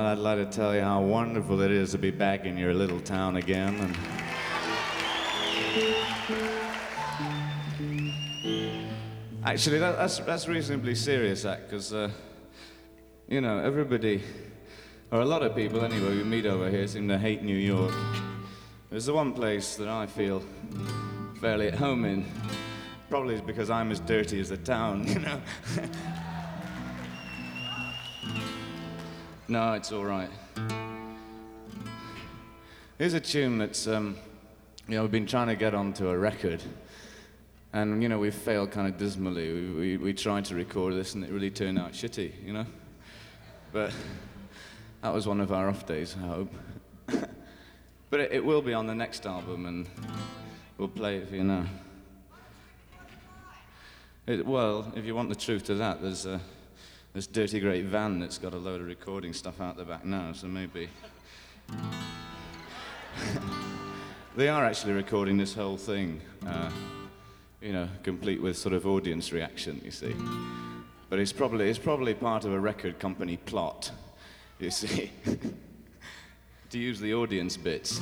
I'd like to tell you how wonderful it is to be back in your little town again. Actually, that's reasonably serious, because, you know, everybody, or a lot of people anyway, we meet over here seem to hate New York. There's the one place that I feel fairly at home in. Probably it's because I'm as dirty as the town, you know. No, it's all right. Here's a tune that's, you know, we've been trying to get onto a record. And, you know, we failed kind of dismally. We tried to record this and it really turned out shitty, you know? But that was one of our off days, I hope. But it will be on the next album and we'll play it for you now. Well, if you want the truth to that, there's this dirty great van that's got a load of recording stuff out the back now, so maybe. They are actually recording this whole thing, you know, complete with sort of audience reaction, you see. But it's probably part of a record company plot, you see, to use the audience bits.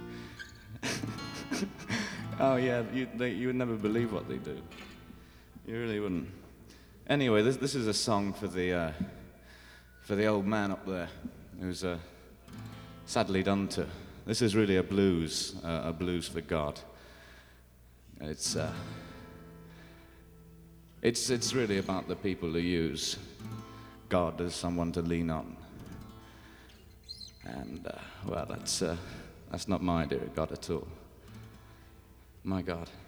Oh yeah, you would never believe what they do. You really wouldn't. Anyway, this is a song for the old man up there, who's sadly done to. This is really a blues for God. It's really about the people who use God as someone to lean on. And well, that's not my idea of God at all. My God.